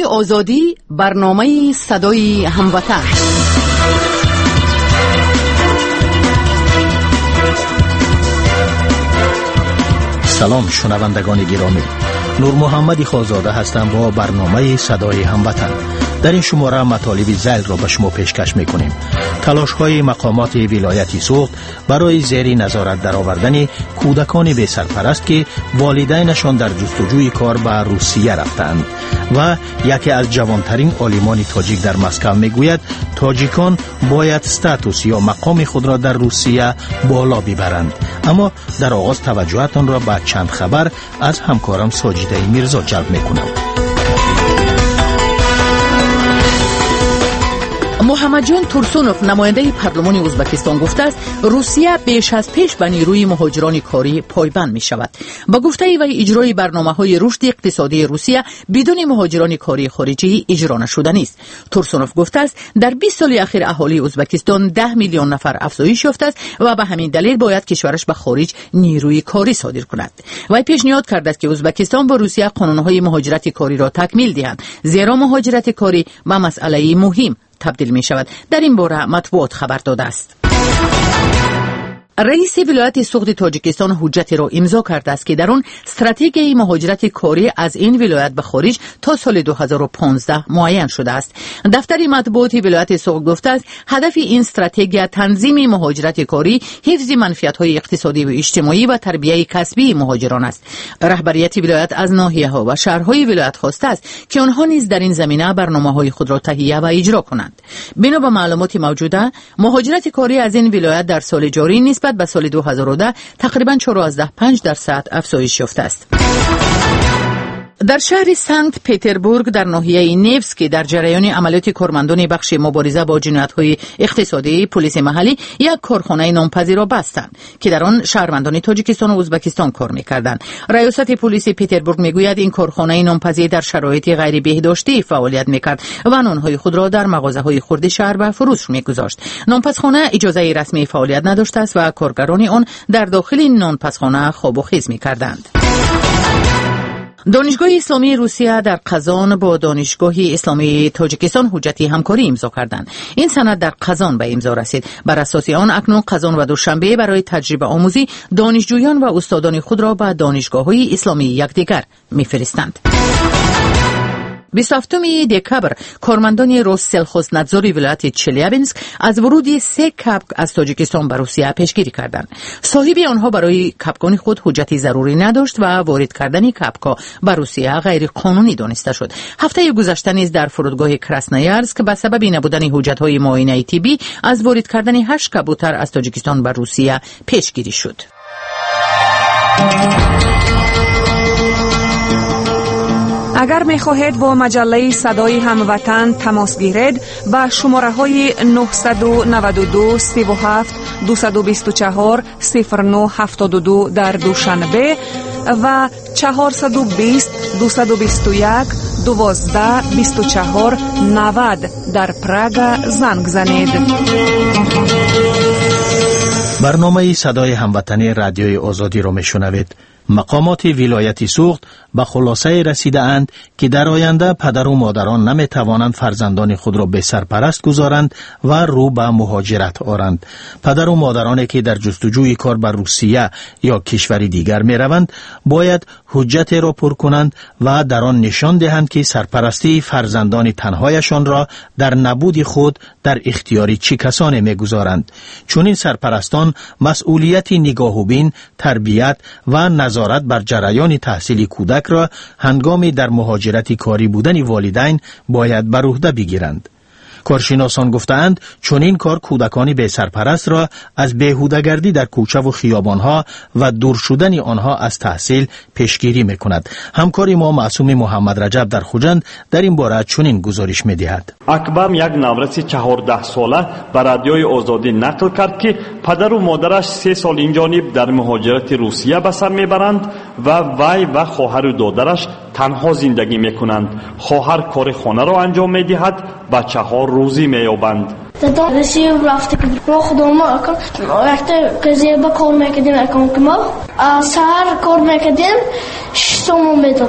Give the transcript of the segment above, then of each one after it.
آزادی، برنامه صدای هموطن. سلام شنوندگان گرامی، نور محمد خازاده هستم با برنامه صدای هموطن. در این شماره مطالب ذیل را به شما پیشکش میکنیم. تلاش های مقامات ولایتی سوخت برای زیر نظارت درآوردن کودکان بی سرپرست که والدینشان در جستجوی کار به روسیه رفتند و یکی از جوانترین عالمان تاجیک در مسکو میگوید تاجیکان باید استاتوس یا مقام خود را در روسیه بالا ببرند. اما در آغاز توجهتان را به چند خبر از همکارم ساجده میرزا جلب میکنم. محمد جان تورسونوف نماینده پارلمان ازبکستان گفته است روسیه بیش از پیش به نیروی مهاجران کاری پایبند می شود. با گفته وی اجرای برنامه‌های رشد اقتصادی روسیه بدون مهاجران کاری خارجی اجرا نشده است. تورسونوف گفته است در 20 سال اخیر اهالی ازبکستان 10 میلیون نفر افزایش یافته است و به همین دلیل باید کشورش به خارج نیروی کاری صادر کند. وی پیشنهاد کرده است که ازبکستان با روسیه قانون‌های مهاجرت کاری را تکمیل دهند، زیرا مهاجرت کاری به مسئله مهم تبدیل می شود. در این باره مطبوعات خبر داده است. رئیس ولایت سوخت تاجیکستان حجتی را امضا کرده است که در آن استراتژی مهاجرت کاری از این ولایت به خارج تا سال 2015 معین شده است. دفتر مطبوعات ولایت سوخت گفته است هدف این استراتژی تنظیم مهاجرت کاری، حفظ منفعت‌های اقتصادی و اجتماعی و تربیت کسبی مهاجران است. رهبریت ولایت از ناحیه‌ها و شهرهای ولایت خواسته است که آنها نیز در این زمینه برنامه‌های خود را تهیه و اجرا کنند. بنا به معلومات موجوده، مهاجرت کاری از این ولایت در سال جاری نسبت به سال 2010 تقریباً 14.5% افزایش یافته است. در شهر سنت پتربورگ در ناحیه نیفسکی در جریان عملیات کارمندان بخش مبارزه با جنایت‌های اقتصادی پلیس محلی یک کارخانه نانپزی را بستند که در آن شهروندان تاجیکستان و ازبکستان کار می‌کردند. ریاست پلیس پتربورگ میگوید این کارخانه نانپزی در شرایط غیر بهداشتی فعالیت می‌کرد و نان‌های خود را در مغازه‌های خرد شهر به فروش می‌گذاشت. نانپزخانه اجازه رسمی فعالیت نداشت است و کارگران آن در داخل نانپزخانه خواب و خیز می‌کردند. دانشگاه اسلامی روسیه در قزان با دانشگاه اسلامی تاجیکستان حجتی همکاری امضا کردند. این سند در قزان به امضا رسید. بر اساس آن اکنون قزان و دوشنبه برای تجربه آموزی دانشجویان و استادان خود را به دانشگاه‌های اسلامی یکدیگر می‌فرستند. 27 دکبر کارمندان روسسلخوزنادزور ولایت چلیابینسک از ورود 3 کپک از تاجیکستان به روسیه پیشگیری کردند. صاحب آنها برای کپکان خود حجتی ضروری نداشت و وارد کردن کپک‌ها به روسیه غیر قانونی دانسته شد. هفته گذشته نیز در فرودگاه کراسنایارسک به سبب نبودن حجت‌های معاینه طبی از وارد کردن 8 کبوتر از تاجیکستان به روسیه پیشگیری شد. اگر می خواهید با مجله صدای هموطن تماس گیرید به شماره های 992 37 224 0972 در دوشنبه و 420 221 12 24 90 در پراگ زنگ زنید. برنامه صدای هموطنی رادیوی آزادی را میشنوید. مقامات ولایتی سوخت به خلاصه رسیده اند که در آینده پدر و مادران نمی توانند فرزندان خود را به سرپرست گذارند و رو به مهاجرت آرند. پدر و مادرانی که در جستجوی کار بر روسیه یا کشوری دیگر می روند باید حجت را پر کنند و در آن نشان دهند که سرپرستی فرزندان تنهایشان را در نبود خود در اختیار چه کسانی می گذارند. چون این سرپرستان مسئولیت نگاه و بین، تربیت و نظارت بر جریان تحصیل کودک را هنگام در مهاجرت کاری بودن والدین باید بر عهده بگیرند. کارشناسان گفتند چون این کار کودکانی به سرپرست را از بیهوده‌گردی در کوچه و خیابانها و دور شدن آنها از تحصیل پیشگیری میکند. همکار ما معصوم محمد رجب در خوجند در این باره چنین گزارش میدهد. اکبر یک نوروز 14 ساله به رادیوی آزادی نقل کرد که پدر و مادرش 3 سال این جانب در مهاجرت روسیه به سر میبرند و وی و خواهر و دادرش تنها زندگی میکنند. خواهر کار خانه را انجام میدهد، بچه‌ها روزی مییابند. دادا رسیو رفته که رو خودم اکن وقتی قضیه با کار میکردیم اکن که ما سهر کار میکردیم 6 تومن میدادم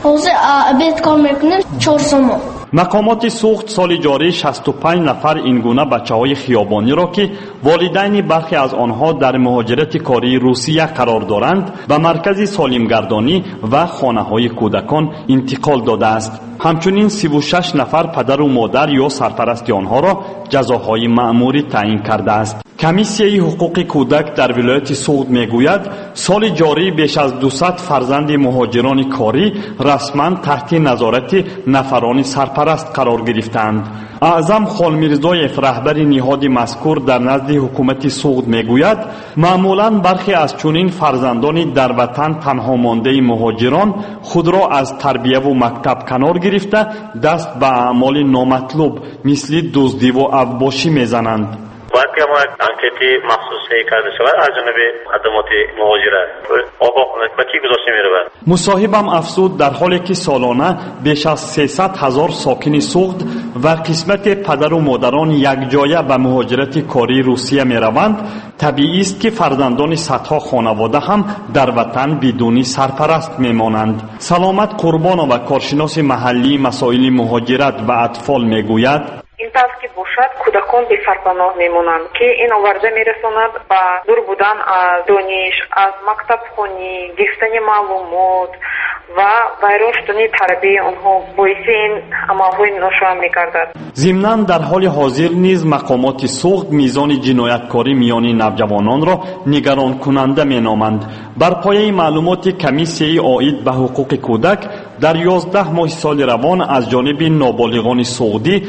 حوزه بیت کار میکنیم 4 سوم. مقامات سوخت سال جاری 65 نفر اینگونه بچه‌های خیابانی را که والدین برخی از آنها در مهاجرت کاری روسیه قرار دارند به مرکز سالمگردانی و خانه‌های کودکان انتقال داده است. همچنین 36 نفر پدر و مادر یا سرپرست آنها را جزاهای مأموری تعیین کرده است. کمیسیه حقوق کودک در ولایت سوخت میگوید سال جاری بیش از 200 فرزند مهاجران کاری رسما تحت نظارت نفران سرپرست قرار گرفتند. اعظم خالمیرزایف رهبر نهاد مذکور در نزد حکومت سوخت میگوید معمولا برخی از چنین فرزندان در وطن تنها مانده مهاجران خود را از تربیه و مکتب کنار گرفته دست به اعمال نامطلوب مثل دزدی و افباشی میزنند. باید که ما انکتی مخصوصی کرده شود از جانب خدمات مهاجرت آگاه به کی گذاشته می‌رود. مصاحبم افزود در حالی که سالانه بیش از 300,000 ساکن سوخت و قسمت پدر و مادران یک جایه به مهاجرت کاری روسیه می‌روند، طبیعی است که فرزندان صدها خانواده هم در وطن بدون سرپرست میمانند. سلامت قربان و کارشناس محلی مسائل مهاجرت و اطفال میگوید این طرز که باشد کودکان به سرپناه میمونند که این آورده میرساند به دور بودن از دانش، از مکتب خونی، گرفتن معلومات و ویراستن تربیه آنها باعث این عملهای ناشایان میگردد. ضمناً در حال حاضر نیز مقامات سوخت میزان جنایتکاری میان نوجوانان را نگران کننده مینامند. بر پایه معلومات کمیسیه عاید به حقوق کودک در 11 ماه سال روان از جانب نابالغان سعودی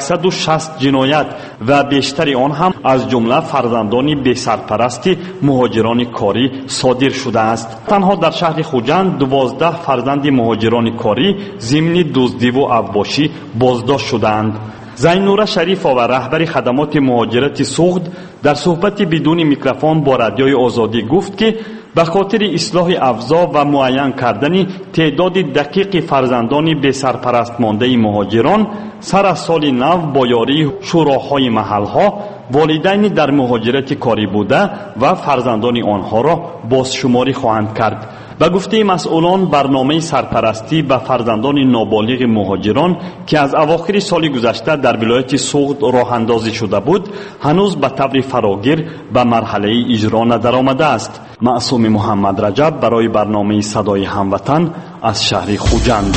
160 جنایت و بیشتر آن هم از جمله فرزندان بی سرپرست مهاجران کاری صادر شده است. تنها در شهر خوجند 12 فرزند مهاجران کاری ضمن دزدی و افباشی بازداشت شدند. زینوره شریفا و رهبر خدمات مهاجرت سوخت در صحبت بدون میکروفون با رادیوی آزادی گفت که به خاطر اصلاح افزا و معین کردن تعداد دقیق فرزندان به سرپرست مانده مهاجران سر از سال نو با یاری شوراهای محلها والدین در مهاجرت کاری بوده و فرزندان آنها را بازشماری خواهند کرد. به گفته مسئولان برنامه سرپرستی به فرزندان نابالغ مهاجران که از اواخر سال گذشته در ولایت سوخت راه اندازی شده بود هنوز به طور فراگیر به مرحله اجرا ندرآمده است. معصوم محمد رجب برای برنامه صدای هموطن از شهر خوجند.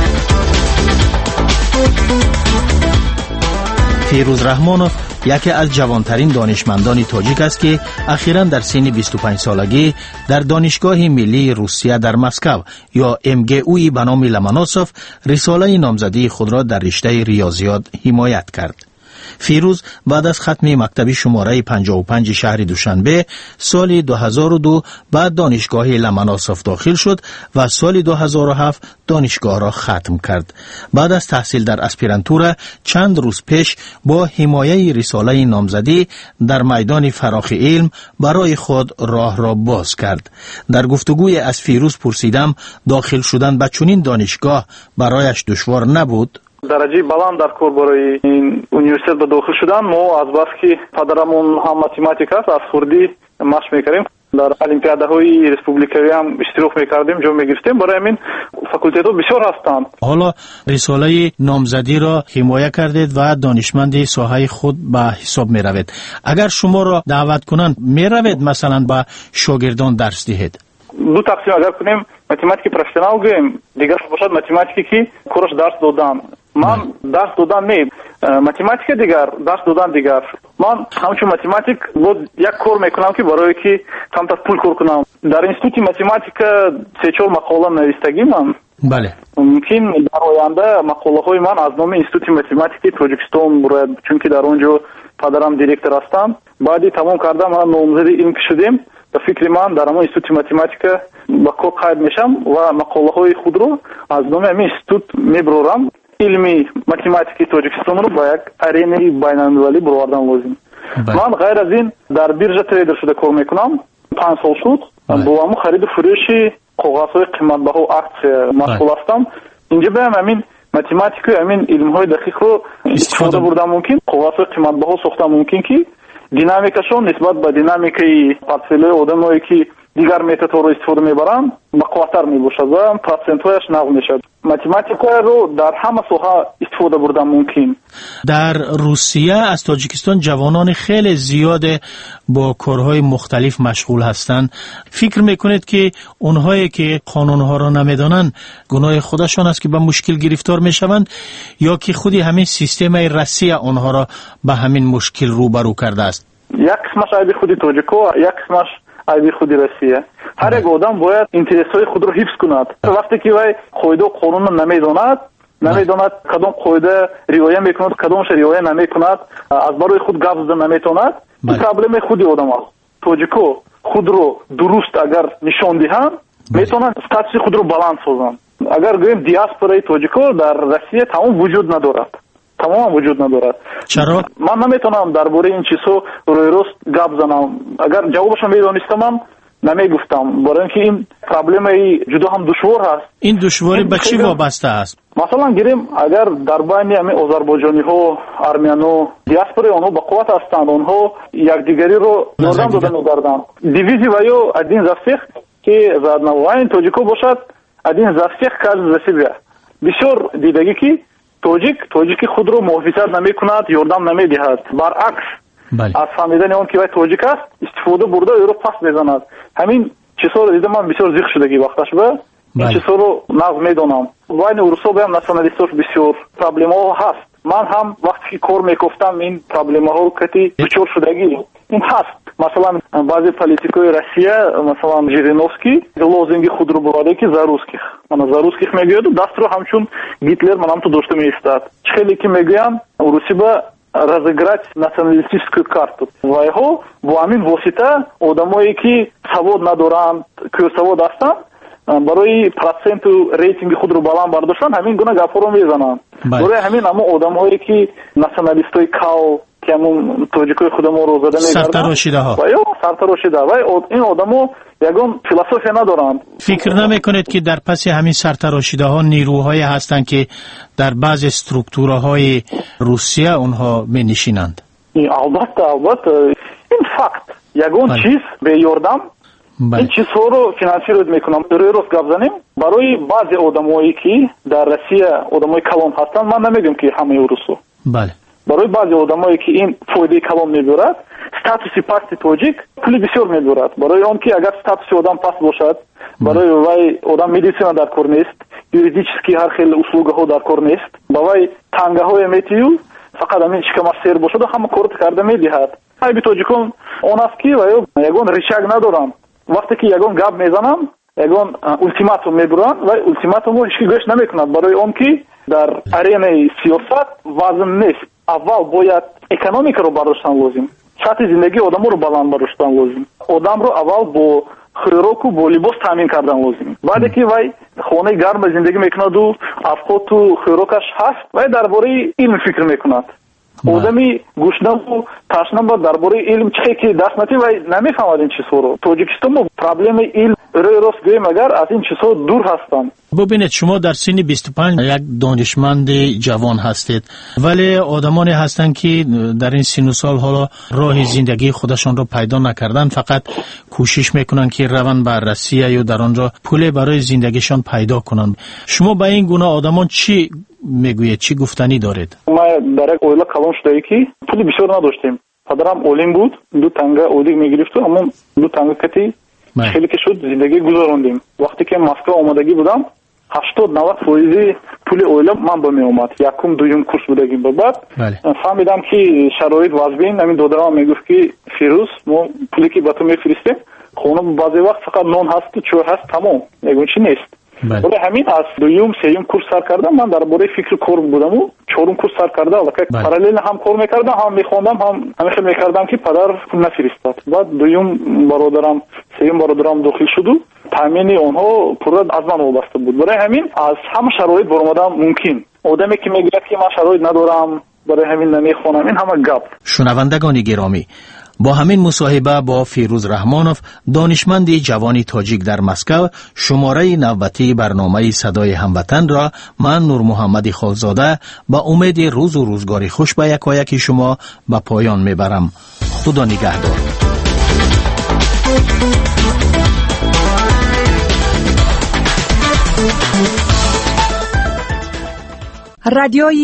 فیروز رحمانوف یکی از جوانترین دانشمندان تاجیک است که اخیراً در سن 25 سالگی در دانشگاه ملی روسیه در مسکو یا MGU به نام لمناسوف رساله نامزدی خود را در رشته ریاضیات حمایت کرد. فیروز بعد از ختم مکتب شماره 55 شهر دوشنبه سال 2002 به دانشگاه لمناسوف داخل شد و سال 2007 دانشگاه را ختم کرد. بعد از تحصیل در اسپیرانتورا چند روز پیش با حمایه رساله نامزدی در میدان فراخ علم برای خود راه را باز کرد. در گفتگوی از فیروز پرسیدم داخل شدن به چنین دانشگاه برایش دشوار نبود؟ дараҷаи баланд дар кор барои ин университет ба дохил шудан мо аз бас ки падарамон ҳам математик аст аз хурдӣ машқ мекардем дар олимпиадаҳои республикавиам иштирок мекардем ҷо мегирифтем барои ҳамин факултетҳо бисёр ҳастанд. ҳоло рисолаи номзадиро ҳимоя кардед ва донишманди соҳаи худ ба ҳисоб меравед. агар шуморо даъват кунанд меравед масалан ба шогирдон дарс диҳед? ду тақсим агар кунем математики профессионал гӯем дигар бошад математике ки кораш дарс додан. ман дарс додан не математика дигар дарс додан дигар. ман ҳамчун математик боз як кор мекунам ки барое ки камтар пул кор кунам. дар институти математика 3-4 мақола навистагимам. бале мумкин дар оянда мақолаҳои ман аз номи институти математики тоҷикистон бурояд, чунки дар он ҷо падарам директор ҳастанд. баъди тамом карда ман номзади илм ки шудем ба фикри ман дар ҳамон институти математика ба кор қайд мешам ва мақолаҳои худро аз номи ҳамин институт мебурорам. илми математики тоҷикистонро ба як аренаи байналмилалӣ буровардан лозим. ман ғайр аз ин дар биржа трейдер шуда кор мекунам. 5 сол шуд бо ҳамон хариду фурӯши коғазҳои қиматбаҳо аксия машғул ҳастам. инҷа биям ҳамин математику ҳамин илмҳои дақиқро истифода бурдан мумкин, коғазҳои қиматбаҳо сохтан мумкин ки динамикашон нисбат ба динамикаи портфелҳои одамое ки дигар методҳоро истифода мебаранд бақувваттар мебошад ва процентҳояш нағз мешавад. математикаро дар ҳама соҳа истифода бурдан мумкин. در روسیه از تاجیکستان جوانان خیلی زیاد با کارهای مختلف مشغول هستند. فکر میکنید که اونهایی که قانونها را نمیدانند گناه خودشان است که به مشکل گرفتار میشوند یا که خودی همین سیستم روسیه آنها را به همین مشکل روبرو کرده است؟ یک قسمش عیب خودی تاجیک‌ها، یک قسمش عیب خودی روسیه. هر یک آدم باید اینترس‌های خود را حفظ کند. وقتی که وی قاعده و قانون را نمیداند کدام قاعده رعایت میکند کدامش رعایت نمیکند از برای خود گپ زدن نمیتواند این پرابلم خودی آدم است. تاجیک‌ها خود رو درست اگر نشان دهند میتونند استاتوس خود رو بلند سازند. اگر گوییم دیاسپورای تاجیک‌ها در روسیه تمام وجود ندارد. چرا؟ من نمیتونم درباره این چیزها روی راست گپ زنم. اگر جوابش میدانستم نمیگفتم، برای اینکه این پرابلم جدا هم دشوار هست. این دشواری به چی وابسته است؟ مثلا گیریم اگر در بین آذربایجانی ها، ارمنیان ها، دیاسپورای آنها با قوت هستند، آنها یکدیگری رو یاردم دادن می‌گردند. دیویزی و یا один за всех که за одного این تاجیک‌ها باشد один за всех каждый за себя. بسیار دیدگی که تاجیک خود رو محافظت نمی‌کند، یاردم نمی‌دهد. برعکس از فهمیدن اون که وای تاجیک است استفاده برده او رو پس میزند. همین چیزها رو دیدم من بسیار زیق شدگی وقتش به این چیزها رو نقض میدونم. بین اروسا به هم ناسیونالیست‌ها بسیار پرابلم ها هست. من هم وقتی که کار میگفتم این پرابلم ها کتی دچار شدگی این هست. مثلا بعضی پلیتیکای روسیه مثلا ژیرینوفسکی لозунги خود رو برده که за русских. من за русских میگوید دست رو همچون гитлер منم تو داشته میستاد. خیلی که میگویم روسی با разыграть националистическую карту. Ва его бо амин восита одамое ки савод надоранд, кӯсавод ҳастанд, барои проценту рейтинги худро баланд бардоштан ҳамин гуна гапҳоро мезананд. барои ҳамин ҳамон одамҳое ки националистои кал ки ҳамон тоҷикои худамонро зада мекарданд ва ё сартарошида ва ин одамо ягон философия надоранд. فکر نمی‌کنید که در پس همین سرتراشیده‌ها نیروهایی هستند که در بعض استروکتورهای روسیه اونها می‌نشینند؟ البته این فقط یگان چیز به یاردم این چیزها رو فینانسیروید میکنم. روی راست گپ زنیم برای بعضی آدمایی که در روسیه آدمای کلان هستند، من نمیگم که همه روسو. بله. برای بعضی آدمایی که این فایده کلان میبرد статуси пасти тоҷик пули бисёр мебурад. барои он ки агар статуси одам паст бошад, барои вай одам медисина дар кор нест, юридически ҳар хел услугаҳо дар кор нест, ба вай тангаҳое метию фақат амин шикамасер бошаду ҳама корро карда медиҳад. айби тоҷикон он аст ки вай ягон ричаг надорам. вақте ки ягон гап мезанам, ягон ултиматум мебуранд, вай ултиматумро ҳеҷ ки гӯш намекунад, барои он ки дар аренаи сиёсат вазн нест. аввал бояд экономикаро бардоштан лозим. сатҳи зиндагии одаморо баланд бароштан лозим. одамро аввал бо хӯроку бо либос таъмин кардан лозим. баъде ки вай хонаи гарма зиндагӣ мекунаду авқоту хӯрокаш ҳаст, вай дар бораи илм фикр мекунад. одами гӯшнаву ташнаба дар бораи илм чихе ки даст натӣ вай намефаҳмад ин чизҳоро. тоҷикистон мо проблемаи илм рӯи рост гӯем агар аз ин чизҳо дур ҳастанд. ببینید شما در سن 25 یک دانشمند جوان هستید، ولی آدمانی هستند که در این سن و سال حالا راه زندگی خودشان را پیدا نکردن، فقط کوشش میکنن که روند بر روسیه یا در آنجا پول برای زندگیشان پیدا کنن. شما به این گونه آدمان چی میگویید؟ چی گفتنی دارید؟ ما در یک اویلا کلان شده که پول بسیار نداشتیم. پدرم اولین بود، 2 تنگه اودیگ میگرفت، اما 2 تنگه کتی خیلی که شد زندگی گذراندیم. وقتی که مسکو آمادگی بودم 80-90% پول اویلا من با می اومد. یکم دوم کورس بودگیم بعد فهمیدم که شرایط وضعین. همین دادرم میگفت که فیروز ما پولی که با تو میفرستیم خونه بعضی وقت فقط نان هست و چای هست، تمام، میگن چی نیست. برای همین از دوم سوم کورس سر کردم. من درباره فکر کار بودم و 4م کورس سر کردم. البته پارالل هم کار میکردم، هم میخوندم، هم همیشه میکردم که پدر پول نفرستاد. بعد دوم برادرم، سوم برادرم داخل شد و تامین اونها پورا از من وابسته بود. برای همین از همه شرایط برآمدم ممکن. آدمی که میگه که من شرایط ندارم برای همین نمیخونم، این همه گپ. شنوندگان گرامی، با همین مصاحبه با فیروز رحمانوف، دانشمند جوانی تاجیک در مسکو، شماره نوبتی برنامه صدای هموطن را من نور محمد خالزاده با امید روز و روزگاری خوش به یکایک شما به پایان میبرم. خدا نگهدار. رادیوی